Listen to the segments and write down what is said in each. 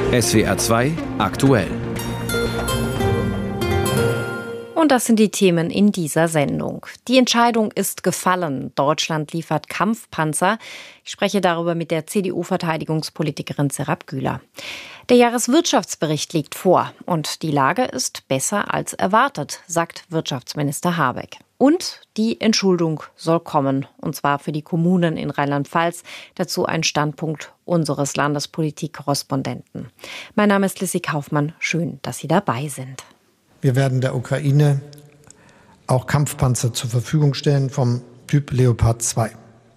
SWR 2 aktuell. Und das sind die Themen in dieser Sendung. Die Entscheidung ist gefallen. Deutschland liefert Kampfpanzer. Ich spreche darüber mit der CDU-Verteidigungspolitikerin Serap Güler. Der Jahreswirtschaftsbericht liegt vor und die Lage ist besser als erwartet, sagt Wirtschaftsminister Habeck. Und die Entschuldung soll kommen, und zwar für die Kommunen in Rheinland-Pfalz. Dazu ein Standpunkt unseres Landespolitik-Korrespondenten. Mein Name ist Lissy Kaufmann. Schön, dass Sie dabei sind. Wir werden der Ukraine auch Kampfpanzer zur Verfügung stellen vom Typ Leopard 2.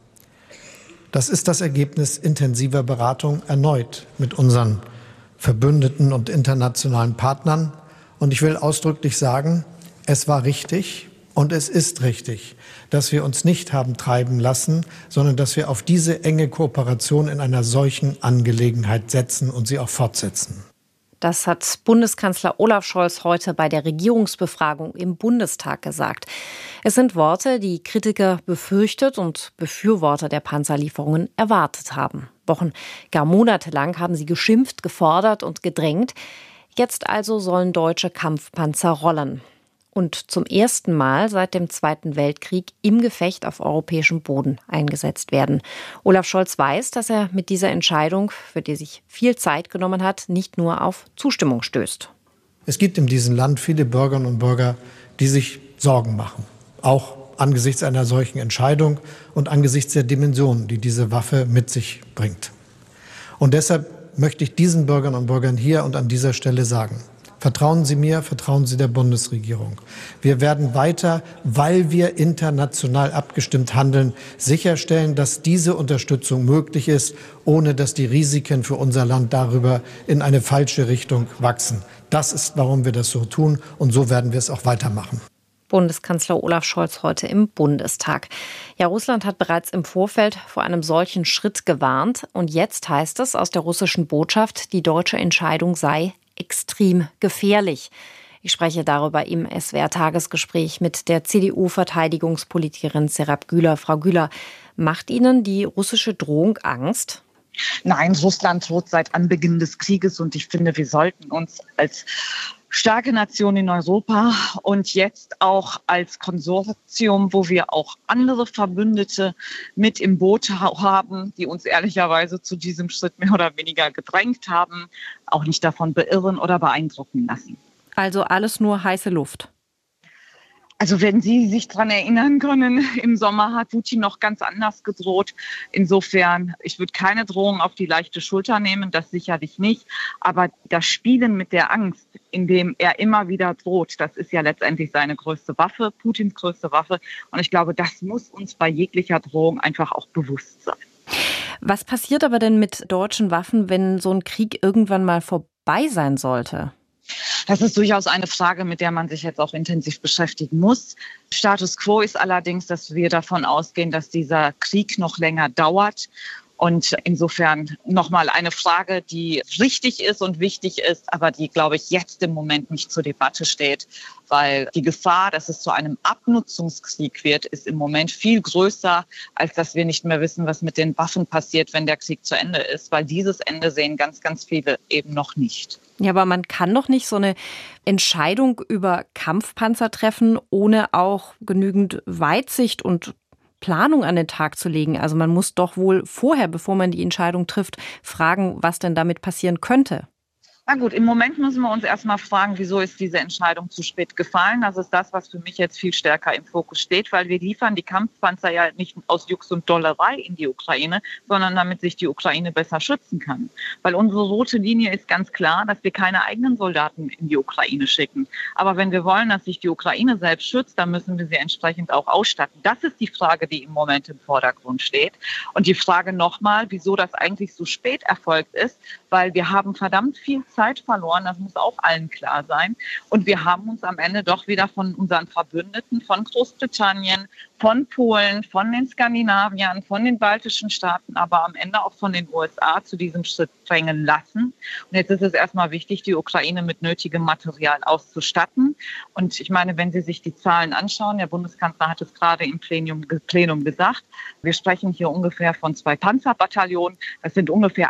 Das ist das Ergebnis intensiver Beratung erneut mit unseren Verbündeten und internationalen Partnern. Und ich will ausdrücklich sagen, es war richtig und es ist richtig, dass wir uns nicht haben treiben lassen, sondern dass wir auf diese enge Kooperation in einer solchen Angelegenheit setzen und sie auch fortsetzen. Das hat Bundeskanzler Olaf Scholz heute bei der Regierungsbefragung im Bundestag gesagt. Es sind Worte, die Kritiker befürchtet und Befürworter der Panzerlieferungen erwartet haben. Wochen, gar monatelang haben sie geschimpft, gefordert und gedrängt. Jetzt also sollen deutsche Kampfpanzer rollen. Und zum ersten Mal seit dem Zweiten Weltkrieg im Gefecht auf europäischem Boden eingesetzt werden. Olaf Scholz weiß, dass er mit dieser Entscheidung, für die sich viel Zeit genommen hat, nicht nur auf Zustimmung stößt. Es gibt in diesem Land viele Bürgerinnen und Bürger, die sich Sorgen machen. Auch angesichts einer solchen Entscheidung und angesichts der Dimensionen, die diese Waffe mit sich bringt. Und deshalb möchte ich diesen Bürgerinnen und Bürgern hier und an dieser Stelle sagen: Vertrauen Sie mir, vertrauen Sie der Bundesregierung. Wir werden weiter, weil wir international abgestimmt handeln, sicherstellen, dass diese Unterstützung möglich ist, ohne dass die Risiken für unser Land darüber in eine falsche Richtung wachsen. Das ist, warum wir das so tun, und so werden wir es auch weitermachen. Bundeskanzler Olaf Scholz heute im Bundestag. Ja, Russland hat bereits im Vorfeld vor einem solchen Schritt gewarnt. Und jetzt heißt es aus der russischen Botschaft, die deutsche Entscheidung sei extrem gefährlich. Ich spreche darüber im SWR-Tagesgespräch mit der CDU-Verteidigungspolitikerin Serap Güler. Frau Güler, macht Ihnen die russische Drohung Angst? Nein, Russland droht seit Anbeginn des Krieges und ich finde, wir sollten uns als starke Nation in Europa und jetzt auch als Konsortium, wo wir auch andere Verbündete mit im Boot haben, die uns ehrlicherweise zu diesem Schritt mehr oder weniger gedrängt haben, auch nicht davon beirren oder beeindrucken lassen. Also alles nur heiße Luft? Also wenn Sie sich daran erinnern können, im Sommer hat Putin noch ganz anders gedroht. Insofern, ich würde keine Drohung auf die leichte Schulter nehmen, das sicherlich nicht. Aber das Spielen mit der Angst, indem er immer wieder droht, das ist ja letztendlich seine größte Waffe, Putins größte Waffe. Und ich glaube, das muss uns bei jeglicher Drohung einfach auch bewusst sein. Was passiert aber denn mit deutschen Waffen, wenn so ein Krieg irgendwann mal vorbei sein sollte? Das ist durchaus eine Frage, mit der man sich jetzt auch intensiv beschäftigen muss. Status quo ist allerdings, dass wir davon ausgehen, dass dieser Krieg noch länger dauert. Und insofern nochmal eine Frage, die richtig ist und wichtig ist, aber die, glaube ich, jetzt im Moment nicht zur Debatte steht. Weil die Gefahr, dass es zu einem Abnutzungskrieg wird, ist im Moment viel größer, als dass wir nicht mehr wissen, was mit den Waffen passiert, wenn der Krieg zu Ende ist. Weil dieses Ende sehen ganz, ganz viele eben noch nicht. Ja, aber man kann doch nicht so eine Entscheidung über Kampfpanzer treffen, ohne auch genügend Weitsicht und Planung an den Tag zu legen. Also man muss doch wohl vorher, bevor man die Entscheidung trifft, fragen, was denn damit passieren könnte. Na gut, im Moment müssen wir uns erstmal fragen, wieso ist diese Entscheidung zu spät gefallen? Das ist das, was für mich jetzt viel stärker im Fokus steht, weil wir liefern die Kampfpanzer ja nicht aus Jux und Dollerei in die Ukraine, sondern damit sich die Ukraine besser schützen kann. Weil unsere rote Linie ist ganz klar, dass wir keine eigenen Soldaten in die Ukraine schicken. Aber wenn wir wollen, dass sich die Ukraine selbst schützt, dann müssen wir sie entsprechend auch ausstatten. Das ist die Frage, die im Moment im Vordergrund steht. Und die Frage nochmal, wieso das eigentlich so spät erfolgt ist, weil wir haben verdammt viel Zeit verloren, das muss auch allen klar sein. Und wir haben uns am Ende doch wieder von unseren Verbündeten, von Großbritannien, von Polen, von den Skandinaviern, von den baltischen Staaten, aber am Ende auch von den USA zu diesem Schritt drängen lassen. Und jetzt ist es erstmal wichtig, die Ukraine mit nötigem Material auszustatten. Und ich meine, wenn Sie sich die Zahlen anschauen, der Bundeskanzler hat es gerade im Plenum gesagt, wir sprechen hier ungefähr von 2 Panzerbataillonen. Das sind ungefähr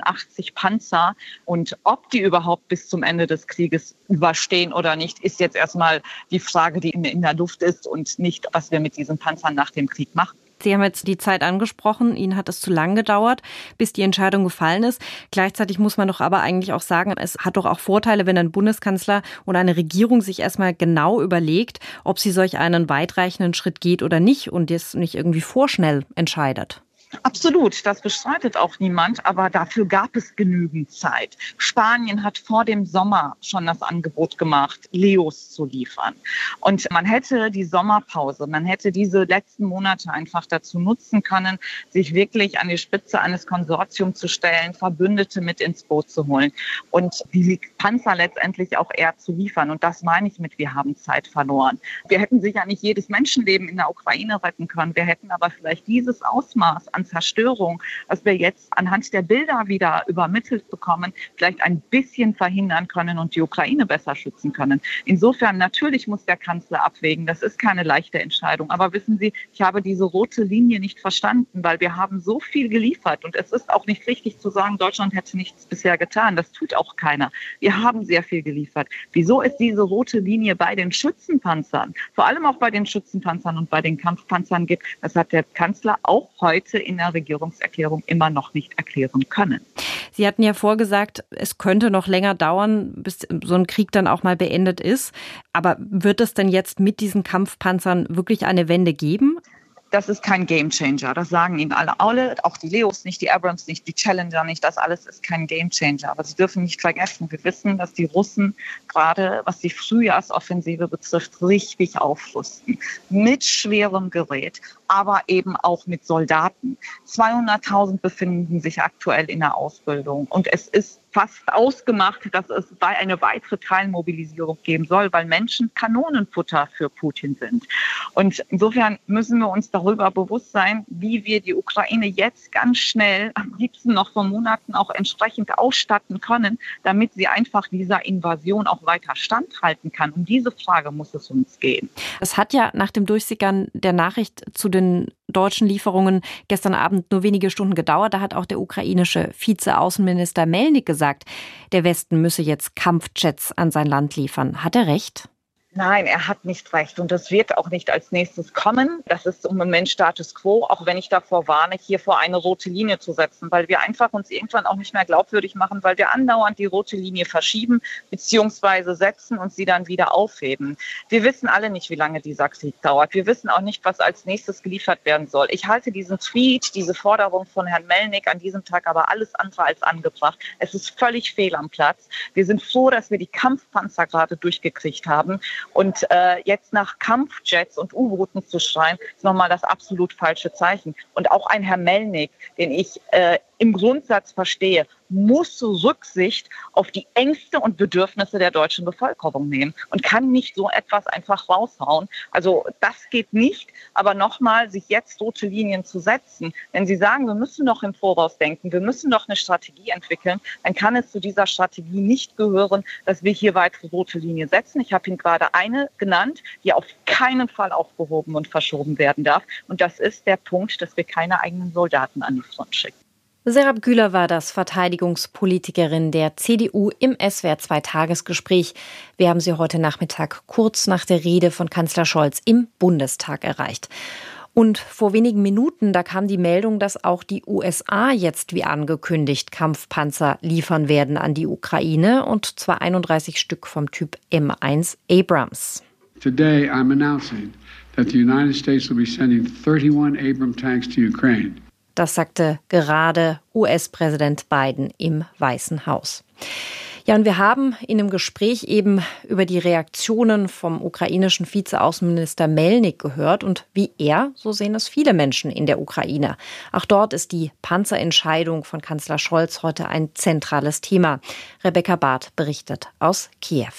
88 Panzer. Und ob die überhaupt bis zum Ende des Krieges überstehen oder nicht, ist jetzt erstmal die Frage, die in der Luft ist und nicht, was wir mit diesen Panzern nach dem Krieg machen. Sie haben jetzt die Zeit angesprochen. Ihnen hat es zu lang gedauert, bis die Entscheidung gefallen ist. Gleichzeitig muss man doch aber eigentlich auch sagen, es hat doch auch Vorteile, wenn ein Bundeskanzler oder eine Regierung sich erstmal genau überlegt, ob sie solch einen weitreichenden Schritt geht oder nicht und das nicht irgendwie vorschnell entscheidet. Absolut, das bestreitet auch niemand, aber dafür gab es genügend Zeit. Spanien hat vor dem Sommer schon das Angebot gemacht, Leos zu liefern. Und man hätte die Sommerpause, man hätte diese letzten Monate einfach dazu nutzen können, sich wirklich an die Spitze eines Konsortiums zu stellen, Verbündete mit ins Boot zu holen und die Panzer letztendlich auch eher zu liefern. Und das meine ich mit, wir haben Zeit verloren. Wir hätten sicher nicht jedes Menschenleben in der Ukraine retten können. Wir hätten aber vielleicht dieses Ausmaß an Zerstörung, was wir jetzt anhand der Bilder wieder übermittelt bekommen, vielleicht ein bisschen verhindern können und die Ukraine besser schützen können. Insofern, natürlich muss der Kanzler abwägen. Das ist keine leichte Entscheidung. Aber wissen Sie, ich habe diese rote Linie nicht verstanden, weil wir haben so viel geliefert. Und es ist auch nicht richtig zu sagen, Deutschland hätte nichts bisher getan. Das tut auch keiner. Wir haben sehr viel geliefert. Wieso ist diese rote Linie bei den Schützenpanzern, vor allem auch bei den Schützenpanzern und bei den Kampfpanzern gibt? Das hat der Kanzler auch heute in der Regierungserklärung immer noch nicht erklären können. Sie hatten ja vorgesagt, es könnte noch länger dauern, bis so ein Krieg dann auch mal beendet ist. Aber wird es denn jetzt mit diesen Kampfpanzern wirklich eine Wende geben? Das ist kein Gamechanger. Das sagen Ihnen alle, auch die Leos nicht, die Abrams nicht, die Challenger nicht. Das alles ist kein Gamechanger. Aber Sie dürfen nicht vergessen, wir wissen, dass die Russen gerade, was die Frühjahrsoffensive betrifft, richtig aufrüsten. Mit schwerem Gerät, aber eben auch mit Soldaten. 200.000 befinden sich aktuell in der Ausbildung. Und es ist fast ausgemacht, dass es eine weitere Teilmobilisierung geben soll, weil Menschen Kanonenfutter für Putin sind. Und insofern müssen wir uns darüber bewusst sein, wie wir die Ukraine jetzt ganz schnell, am liebsten noch vor Monaten, auch entsprechend ausstatten können, damit sie einfach dieser Invasion auch weiter standhalten kann. Um diese Frage muss es uns gehen. Es hat ja nach dem Durchsickern der Nachricht zu den deutschen Lieferungen gestern Abend nur wenige Stunden gedauert. Da hat auch der ukrainische Vizeaußenminister Melnik gesagt, der Westen müsse jetzt Kampfjets an sein Land liefern. Hat er recht? Nein, er hat nicht recht und das wird auch nicht als nächstes kommen. Das ist im Moment Status quo, auch wenn ich davor warne, hier vor eine rote Linie zu setzen, weil wir einfach uns irgendwann auch nicht mehr glaubwürdig machen, weil wir andauernd die rote Linie verschieben bzw. setzen und sie dann wieder aufheben. Wir wissen alle nicht, wie lange dieser Krieg dauert. Wir wissen auch nicht, was als nächstes geliefert werden soll. Ich halte diesen Tweet, diese Forderung von Herrn Melnik an diesem Tag aber alles andere als angebracht. Es ist völlig fehl am Platz. Wir sind froh, dass wir die Kampfpanzer gerade durchgekriegt haben. Und jetzt nach Kampfjets und U-Booten zu schreien, ist nochmal das absolut falsche Zeichen. Und auch ein Herr Melnik, den ich im Grundsatz verstehe, muss Rücksicht auf die Ängste und Bedürfnisse der deutschen Bevölkerung nehmen und kann nicht so etwas einfach raushauen. Also das geht nicht. Aber nochmal, sich jetzt rote Linien zu setzen, wenn Sie sagen, wir müssen noch im Voraus denken, wir müssen noch eine Strategie entwickeln, dann kann es zu dieser Strategie nicht gehören, dass wir hier weitere rote Linien setzen. Ich habe Ihnen gerade eine genannt, die auf keinen Fall aufgehoben und verschoben werden darf. Und das ist der Punkt, dass wir keine eigenen Soldaten an die Front schicken. Serap Güler war das, Verteidigungspolitikerin der CDU im SWR2-Tagesgespräch. Wir haben sie heute Nachmittag kurz nach der Rede von Kanzler Scholz im Bundestag erreicht. Und vor wenigen Minuten, da kam die Meldung, dass auch die USA jetzt wie angekündigt Kampfpanzer liefern werden an die Ukraine, und zwar 31 Stück vom Typ M1 Abrams. Today I'm announcing that the United States will be sending 31 Abrams tanks to Ukraine. Das sagte gerade US-Präsident Biden im Weißen Haus. Ja, und wir haben in einem Gespräch eben über die Reaktionen vom ukrainischen Vizeaußenminister Melnik gehört und wie er, so sehen es viele Menschen in der Ukraine. Auch dort ist die Panzerentscheidung von Kanzler Scholz heute ein zentrales Thema. Rebecca Barth berichtet aus Kiew.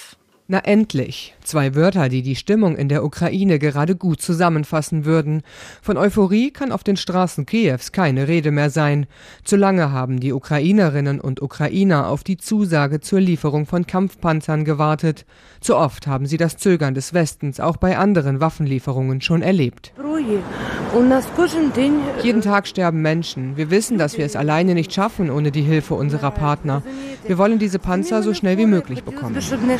Na endlich. 2 Wörter, die die Stimmung in der Ukraine gerade gut zusammenfassen würden. Von Euphorie kann auf den Straßen Kiews keine Rede mehr sein. Zu lange haben die Ukrainerinnen und Ukrainer auf die Zusage zur Lieferung von Kampfpanzern gewartet. Zu oft haben sie das Zögern des Westens auch bei anderen Waffenlieferungen schon erlebt. Jeden Tag sterben Menschen. Wir wissen, dass wir es alleine nicht schaffen ohne die Hilfe unserer Partner. Wir wollen diese Panzer so schnell wie möglich bekommen.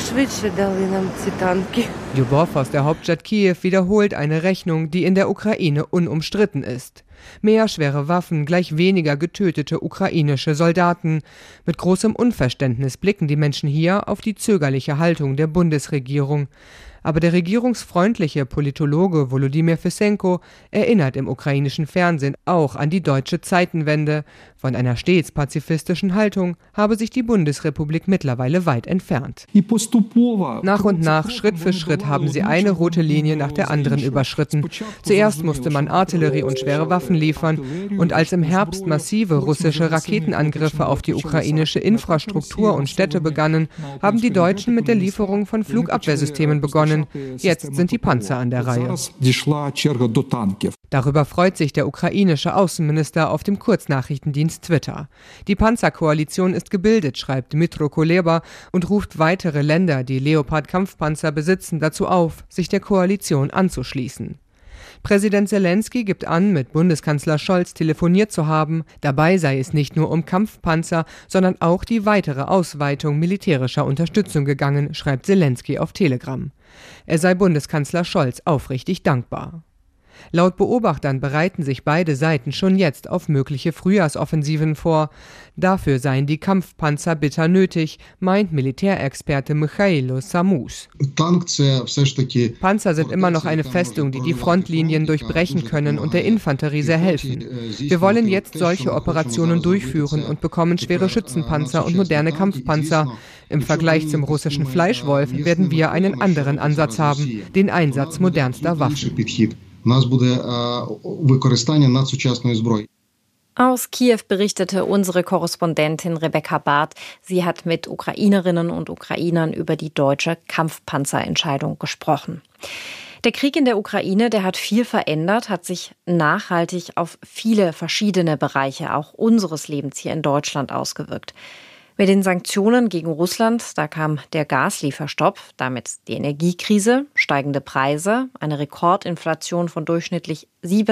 Ljubow aus der Hauptstadt Kiew wiederholt eine Rechnung, die in der Ukraine unumstritten ist. Mehr schwere Waffen, gleich weniger getötete ukrainische Soldaten. Mit großem Unverständnis blicken die Menschen hier auf die zögerliche Haltung der Bundesregierung. Aber der regierungsfreundliche Politologe Volodymyr Fissenko erinnert im ukrainischen Fernsehen auch an die deutsche Zeitenwende. Von einer stets pazifistischen Haltung habe sich die Bundesrepublik mittlerweile weit entfernt. Nach und nach, Schritt für Schritt, haben sie eine rote Linie nach der anderen überschritten. Zuerst musste man Artillerie und schwere Waffen liefern. Und als im Herbst massive russische Raketenangriffe auf die ukrainische Infrastruktur und Städte begannen, haben die Deutschen mit der Lieferung von Flugabwehrsystemen begonnen. Jetzt sind die Panzer an der Reihe. Darüber freut sich der ukrainische Außenminister auf dem Kurznachrichtendienst Twitter. Die Panzerkoalition ist gebildet, schreibt Dmytro Kuleba und ruft weitere Länder, die Leopard-Kampfpanzer besitzen, dazu auf, sich der Koalition anzuschließen. Präsident Selenskyj gibt an, mit Bundeskanzler Scholz telefoniert zu haben. Dabei sei es nicht nur um Kampfpanzer, sondern auch die weitere Ausweitung militärischer Unterstützung gegangen, schreibt Selenskyj auf Telegram. Er sei Bundeskanzler Scholz aufrichtig dankbar. Laut Beobachtern bereiten sich beide Seiten schon jetzt auf mögliche Frühjahrsoffensiven vor. Dafür seien die Kampfpanzer bitter nötig, meint Militärexperte Michailo Samus. Panzer sind immer noch eine Festung, die die Frontlinien durchbrechen können und der Infanterie sehr helfen. Wir wollen jetzt solche Operationen durchführen und bekommen schwere Schützenpanzer und moderne Kampfpanzer. Im Vergleich zum russischen Fleischwolf werden wir einen anderen Ansatz haben, den Einsatz modernster Waffen. Aus Kiew berichtete unsere Korrespondentin Rebecca Barth. Sie hat mit Ukrainerinnen und Ukrainern über die deutsche Kampfpanzerentscheidung gesprochen. Der Krieg in der Ukraine, der hat viel verändert, hat sich nachhaltig auf viele verschiedene Bereiche auch unseres Lebens hier in Deutschland ausgewirkt. Mit den Sanktionen gegen Russland, da kam der Gaslieferstopp, damit die Energiekrise, steigende Preise, eine Rekordinflation von durchschnittlich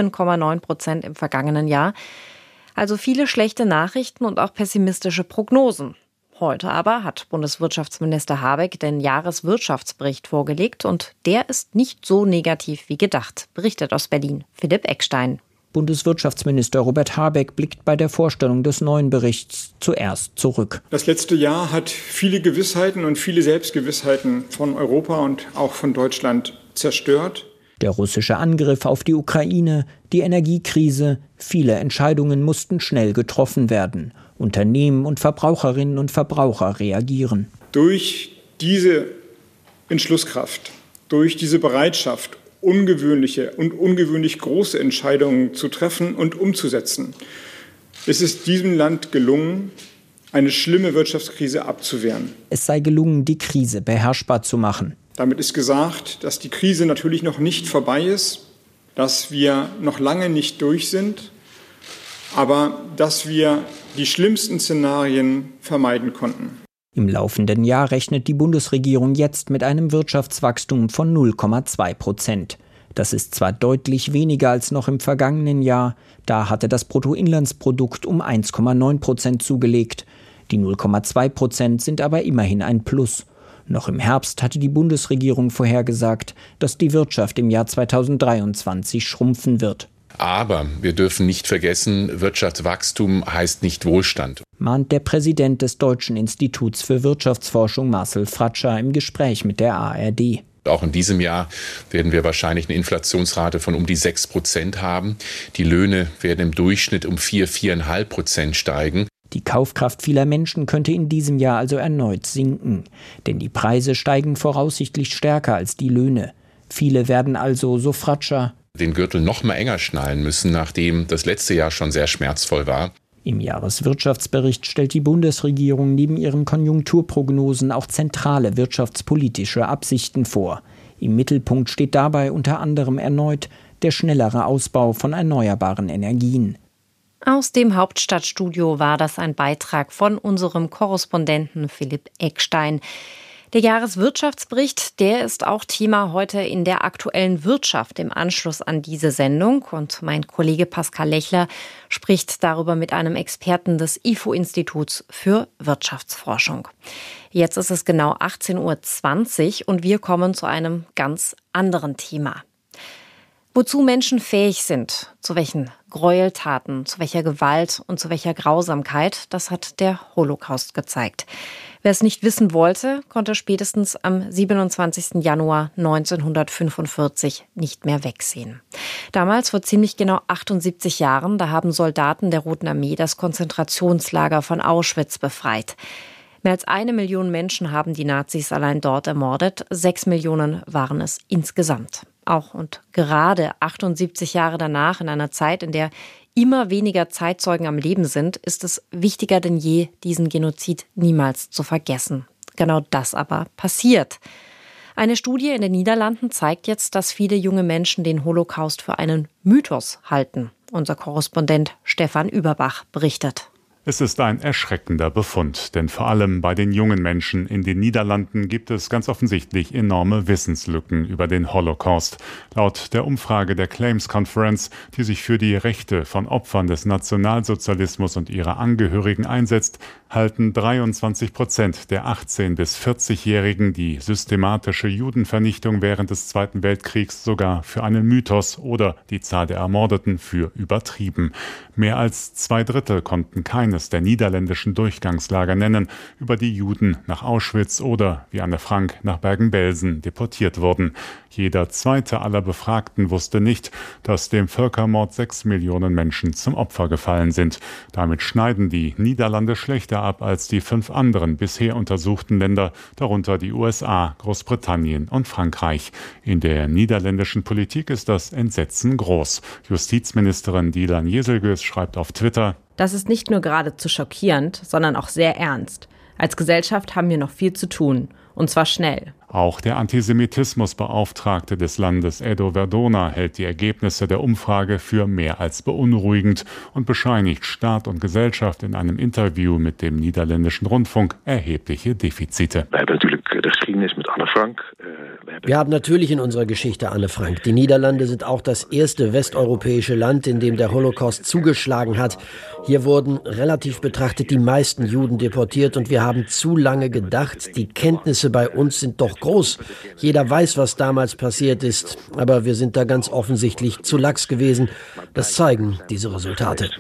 7,9% im vergangenen Jahr. Also viele schlechte Nachrichten und auch pessimistische Prognosen. Heute aber hat Bundeswirtschaftsminister Habeck den Jahreswirtschaftsbericht vorgelegt und der ist nicht so negativ wie gedacht, berichtet aus Berlin Philipp Eckstein. Bundeswirtschaftsminister Robert Habeck blickt bei der Vorstellung des neuen Berichts zuerst zurück. Das letzte Jahr hat viele Gewissheiten und viele Selbstgewissheiten von Europa und auch von Deutschland zerstört. Der russische Angriff auf die Ukraine, die Energiekrise, viele Entscheidungen mussten schnell getroffen werden. Unternehmen und Verbraucherinnen und Verbraucher reagieren. Durch diese Entschlusskraft, durch diese Bereitschaft, ungewöhnliche und ungewöhnlich große Entscheidungen zu treffen und umzusetzen, ist es diesem Land gelungen, eine schlimme Wirtschaftskrise abzuwehren. Es sei gelungen, die Krise beherrschbar zu machen. Damit ist gesagt, dass die Krise natürlich noch nicht vorbei ist, dass wir noch lange nicht durch sind, aber dass wir die schlimmsten Szenarien vermeiden konnten. Im laufenden Jahr rechnet die Bundesregierung jetzt mit einem Wirtschaftswachstum von 0,2%. Das ist zwar deutlich weniger als noch im vergangenen Jahr, da hatte das Bruttoinlandsprodukt um 1,9% zugelegt. Die 0,2% sind aber immerhin ein Plus. Noch im Herbst hatte die Bundesregierung vorhergesagt, dass die Wirtschaft im Jahr 2023 schrumpfen wird. Aber wir dürfen nicht vergessen, Wirtschaftswachstum heißt nicht Wohlstand. Mahnt der Präsident des Deutschen Instituts für Wirtschaftsforschung Marcel Fratscher im Gespräch mit der ARD. Auch in diesem Jahr werden wir wahrscheinlich eine Inflationsrate von um die 6% haben. Die Löhne werden im Durchschnitt um 4,5% steigen. Die Kaufkraft vieler Menschen könnte in diesem Jahr also erneut sinken. Denn die Preise steigen voraussichtlich stärker als die Löhne. Viele werden also, so Fratscher, den Gürtel noch mal enger schnallen müssen, nachdem das letzte Jahr schon sehr schmerzvoll war. Im Jahreswirtschaftsbericht stellt die Bundesregierung neben ihren Konjunkturprognosen auch zentrale wirtschaftspolitische Absichten vor. Im Mittelpunkt steht dabei unter anderem erneut der schnellere Ausbau von erneuerbaren Energien. Aus dem Hauptstadtstudio war das ein Beitrag von unserem Korrespondenten Philipp Eckstein. Der Jahreswirtschaftsbericht, der ist auch Thema heute in der aktuellen Wirtschaft im Anschluss an diese Sendung. Und mein Kollege Pascal Lechler spricht darüber mit einem Experten des IFO-Instituts für Wirtschaftsforschung. Jetzt ist es genau 18:20 Uhr und wir kommen zu einem ganz anderen Thema. Wozu Menschen fähig sind, zu welchen Gräueltaten, zu welcher Gewalt und zu welcher Grausamkeit, das hat der Holocaust gezeigt. Wer es nicht wissen wollte, konnte spätestens am 27. Januar 1945 nicht mehr wegsehen. Damals, vor ziemlich genau 78 Jahren, da haben Soldaten der Roten Armee das Konzentrationslager von Auschwitz befreit. Mehr als 1 Million Menschen haben die Nazis allein dort ermordet. 6 Millionen waren es insgesamt. Auch und gerade 78 Jahre danach, in einer Zeit, in der immer weniger Zeitzeugen am Leben sind, ist es wichtiger denn je, diesen Genozid niemals zu vergessen. Genau das aber passiert. Eine Studie in den Niederlanden zeigt jetzt, dass viele junge Menschen den Holocaust für einen Mythos halten. Unser Korrespondent Stefan Überbach berichtet. Es ist ein erschreckender Befund, denn vor allem bei den jungen Menschen in den Niederlanden gibt es ganz offensichtlich enorme Wissenslücken über den Holocaust. Laut der Umfrage der Claims Conference, die sich für die Rechte von Opfern des Nationalsozialismus und ihrer Angehörigen einsetzt, halten 23% der 18- bis 40-Jährigen die systematische Judenvernichtung während des Zweiten Weltkriegs sogar für einen Mythos oder die Zahl der Ermordeten für übertrieben. Mehr als 2/3 konnten keines der niederländischen Durchgangslager nennen, über die Juden nach Auschwitz oder, wie Anne Frank, nach Bergen-Belsen deportiert wurden. Jeder zweite aller Befragten wusste nicht, dass dem Völkermord 6 Millionen Menschen zum Opfer gefallen sind. Damit schneiden die Niederlande schlechter ab als die 5 anderen bisher untersuchten Länder, darunter die USA, Großbritannien und Frankreich. In der niederländischen Politik ist das Entsetzen groß. Justizministerin Dilan Jeselgus schreibt auf Twitter: Das ist nicht nur geradezu schockierend, sondern auch sehr ernst. Als Gesellschaft haben wir noch viel zu tun. Und zwar schnell. Auch der Antisemitismusbeauftragte des Landes, Edo Verdona, hält die Ergebnisse der Umfrage für mehr als beunruhigend und bescheinigt Staat und Gesellschaft in einem Interview mit dem niederländischen Rundfunk erhebliche Defizite. Wir haben natürlich in unserer Geschichte Anne Frank. Die Niederlande sind auch das erste westeuropäische Land, in dem der Holocaust zugeschlagen hat. Hier wurden relativ betrachtet die meisten Juden deportiert und wir haben zu lange gedacht, die Kenntnisse bei uns sind doch groß. Jeder weiß, was damals passiert ist, aber wir sind da ganz offensichtlich zu lax gewesen. Das zeigen diese Resultate.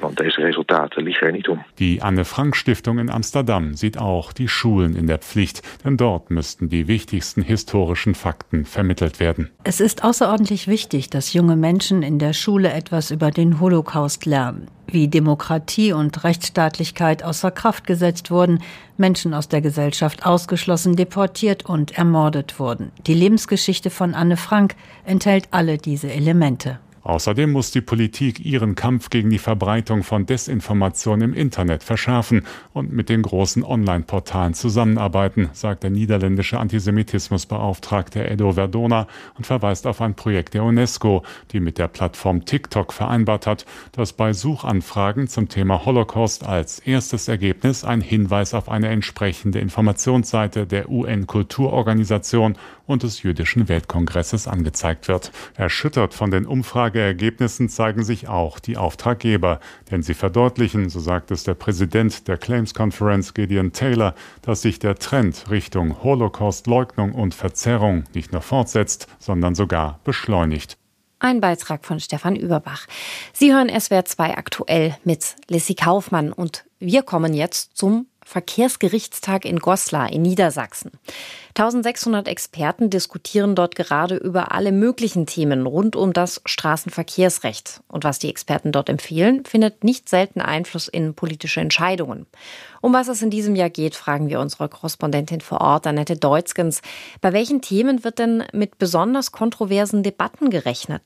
Die Anne-Frank-Stiftung in Amsterdam sieht auch die Schulen in der Pflicht, denn dort müssten die wichtigsten historischen Fakten vermittelt werden. Es ist außerordentlich wichtig, dass junge Menschen in der Schule etwas über den Holocaust lernen. Wie Demokratie und Rechtsstaatlichkeit außer Kraft gesetzt wurden, Menschen aus der Gesellschaft ausgeschlossen, deportiert und ermordet wurden. Die Lebensgeschichte von Anne Frank enthält alle diese Elemente. Außerdem muss die Politik ihren Kampf gegen die Verbreitung von Desinformation im Internet verschärfen und mit den großen Online-Portalen zusammenarbeiten, sagt der niederländische Antisemitismusbeauftragte Edo Verdona und verweist auf ein Projekt der UNESCO, die mit der Plattform TikTok vereinbart hat, dass bei Suchanfragen zum Thema Holocaust als erstes Ergebnis ein Hinweis auf eine entsprechende Informationsseite der UN-Kulturorganisation und des Jüdischen Weltkongresses angezeigt wird. Erschüttert von den Umfrageergebnissen zeigen sich auch die Auftraggeber, denn sie verdeutlichen, so sagt es der Präsident der Claims Conference Gideon Taylor, dass sich der Trend Richtung Holocaust-Leugnung und Verzerrung nicht nur fortsetzt, sondern sogar beschleunigt. Ein Beitrag von Stefan Überbach. Sie hören SWR 2 aktuell mit Lissy Kaufmann und wir kommen jetzt zum Verkehrsgerichtstag in Goslar in Niedersachsen. 1600 Experten diskutieren dort gerade über alle möglichen Themen rund um das Straßenverkehrsrecht. Und was die Experten dort empfehlen, findet nicht selten Einfluss in politische Entscheidungen. Um was es in diesem Jahr geht, fragen wir unsere Korrespondentin vor Ort, Annette Deutzgens. Bei welchen Themen wird denn mit besonders kontroversen Debatten gerechnet?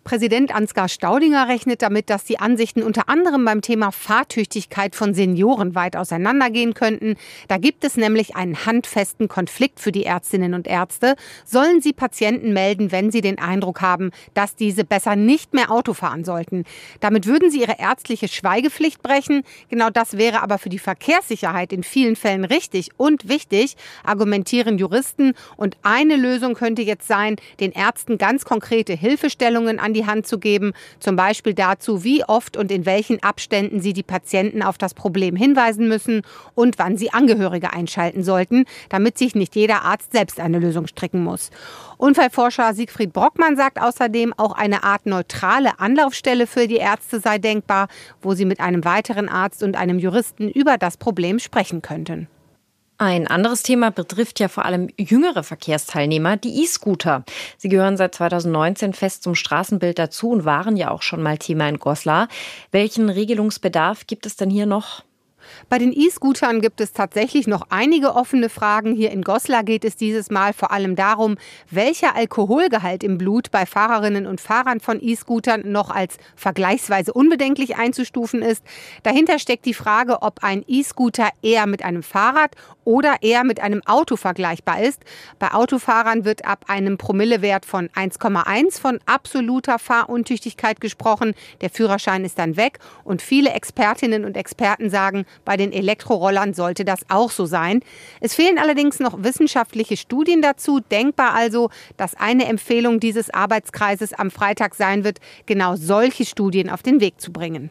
Präsident Ansgar Staudinger rechnet damit, dass die Ansichten unter anderem beim Thema Fahrtüchtigkeit von Senioren weit auseinandergehen könnten. Da gibt es nämlich einen handfesten Konflikt für die Ärztinnen und Ärzte. Sollen sie Patienten melden, wenn sie den Eindruck haben, dass diese besser nicht mehr Auto fahren sollten? Damit würden sie ihre ärztliche Schweigepflicht brechen. Genau das wäre aber für die Verkehrssicherheit in vielen Fällen richtig und wichtig, argumentieren Juristen. Und eine Lösung könnte jetzt sein, den Ärzten ganz konkrete Hilfestellungen an die Hand zu geben, zum Beispiel dazu, wie oft und in welchen Abständen sie die Patienten auf das Problem hinweisen müssen und wann sie Angehörige einschalten sollten, damit sich nicht jeder Arzt selbst eine Lösung stricken muss. Unfallforscher Siegfried Brockmann sagt außerdem, auch eine Art neutrale Anlaufstelle für die Ärzte sei denkbar, wo sie mit einem weiteren Arzt und einem Juristen über das Problem sprechen könnten. Ein anderes Thema betrifft ja vor allem jüngere Verkehrsteilnehmer, die E-Scooter. Sie gehören seit 2019 fest zum Straßenbild dazu und waren ja auch schon mal Thema in Goslar. Welchen Regelungsbedarf gibt es denn hier noch? Bei den E-Scootern gibt es tatsächlich noch einige offene Fragen. Hier in Goslar geht es dieses Mal vor allem darum, welcher Alkoholgehalt im Blut bei Fahrerinnen und Fahrern von E-Scootern noch als vergleichsweise unbedenklich einzustufen ist. Dahinter steckt die Frage, ob ein E-Scooter eher mit einem Fahrrad oder eher mit einem Auto vergleichbar ist. Bei Autofahrern wird ab einem Promillewert von 1,1 von absoluter Fahruntüchtigkeit gesprochen. Der Führerschein ist dann weg und viele Expertinnen und Experten sagen, bei den Elektrorollern sollte das auch so sein. Es fehlen allerdings noch wissenschaftliche Studien dazu. Denkbar also, dass eine Empfehlung dieses Arbeitskreises am Freitag sein wird, genau solche Studien auf den Weg zu bringen.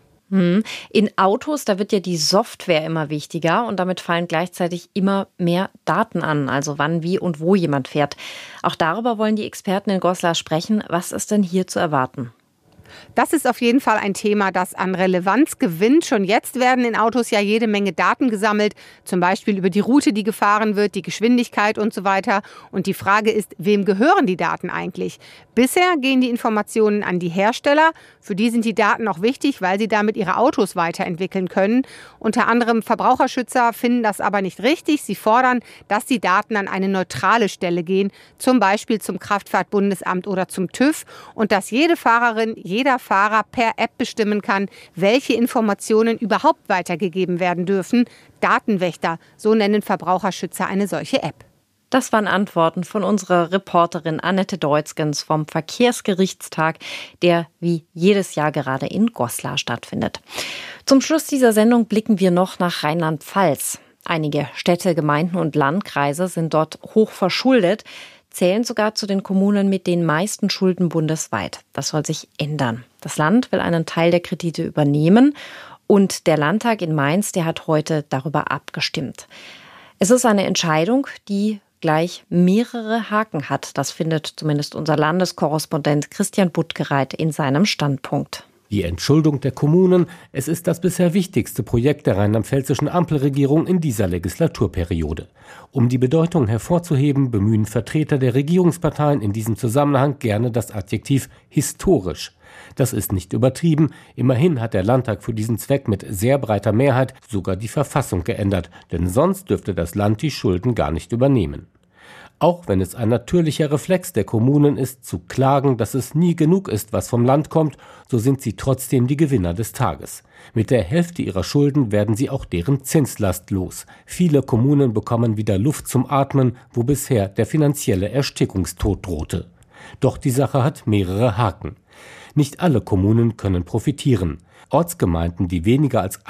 In Autos, da wird ja die Software immer wichtiger und damit fallen gleichzeitig immer mehr Daten an, also wann, wie und wo jemand fährt. Auch darüber wollen die Experten in Goslar sprechen. Was ist denn hier zu erwarten? Das ist auf jeden Fall ein Thema, das an Relevanz gewinnt. Schon jetzt werden in Autos ja jede Menge Daten gesammelt, zum Beispiel über die Route, die gefahren wird, die Geschwindigkeit und so weiter. Und die Frage ist, wem gehören die Daten eigentlich? Bisher gehen die Informationen an die Hersteller. Für die sind die Daten auch wichtig, weil sie damit ihre Autos weiterentwickeln können. Unter anderem Verbraucherschützer finden das aber nicht richtig. Sie fordern, dass die Daten an eine neutrale Stelle gehen, zum Beispiel zum Kraftfahrtbundesamt oder zum TÜV. Und dass jede Fahrerin, jeder Fahrer per App bestimmen kann, welche Informationen überhaupt weitergegeben werden dürfen. Datenwächter, so nennen Verbraucherschützer eine solche App. Das waren Antworten von unserer Reporterin Annette Deutzgens vom Verkehrsgerichtstag, der wie jedes Jahr gerade in Goslar stattfindet. Zum Schluss dieser Sendung blicken wir noch nach Rheinland-Pfalz. Einige Städte, Gemeinden und Landkreise sind dort hoch verschuldet, zählen sogar zu den Kommunen mit den meisten Schulden bundesweit. Das soll sich ändern. Das Land will einen Teil der Kredite übernehmen und der Landtag in Mainz, der hat heute darüber abgestimmt. Es ist eine Entscheidung, die gleich mehrere Haken hat. Das findet zumindest unser Landeskorrespondent Christian Buttgereit in seinem Standpunkt. Die Entschuldung der Kommunen, es ist das bisher wichtigste Projekt der rheinland-pfälzischen Ampelregierung in dieser Legislaturperiode. Um die Bedeutung hervorzuheben, bemühen Vertreter der Regierungsparteien in diesem Zusammenhang gerne das Adjektiv historisch. Das ist nicht übertrieben. Immerhin hat der Landtag für diesen Zweck mit sehr breiter Mehrheit sogar die Verfassung geändert, denn sonst dürfte das Land die Schulden gar nicht übernehmen. Auch wenn es ein natürlicher Reflex der Kommunen ist, zu klagen, dass es nie genug ist, was vom Land kommt, so sind sie trotzdem die Gewinner des Tages. Mit der Hälfte ihrer Schulden werden sie auch deren Zinslast los. Viele Kommunen bekommen wieder Luft zum Atmen, wo bisher der finanzielle Erstickungstod drohte. Doch die Sache hat mehrere Haken. Nicht alle Kommunen können profitieren. Ortsgemeinden, die weniger als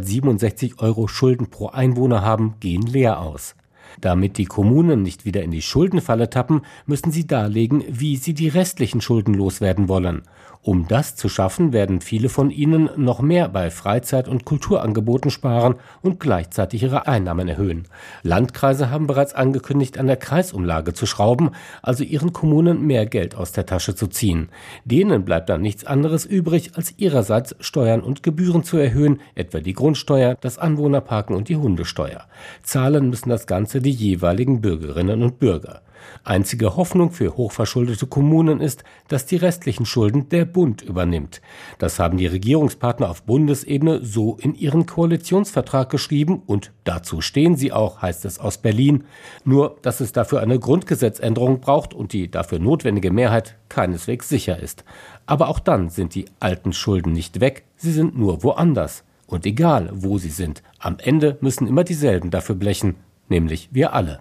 167 € Schulden pro Einwohner haben, gehen leer aus. Damit die Kommunen nicht wieder in die Schuldenfalle tappen, müssen sie darlegen, wie sie die restlichen Schulden loswerden wollen. Um das zu schaffen, werden viele von ihnen noch mehr bei Freizeit- und Kulturangeboten sparen und gleichzeitig ihre Einnahmen erhöhen. Landkreise haben bereits angekündigt, an der Kreisumlage zu schrauben, also ihren Kommunen mehr Geld aus der Tasche zu ziehen. Denen bleibt dann nichts anderes übrig, als ihrerseits Steuern und Gebühren zu erhöhen, etwa die Grundsteuer, das Anwohnerparken und die Hundesteuer. Zahlen müssen das Ganze die jeweiligen Bürgerinnen und Bürger. Einzige Hoffnung für hochverschuldete Kommunen ist, dass die restlichen Schulden der Bund übernimmt. Das haben die Regierungspartner auf Bundesebene so in ihren Koalitionsvertrag geschrieben und dazu stehen sie auch, heißt es aus Berlin. Nur, dass es dafür eine Grundgesetzänderung braucht und die dafür notwendige Mehrheit keineswegs sicher ist. Aber auch dann sind die alten Schulden nicht weg, sie sind nur woanders. Und egal, wo sie sind, am Ende müssen immer dieselben dafür blechen, nämlich wir alle.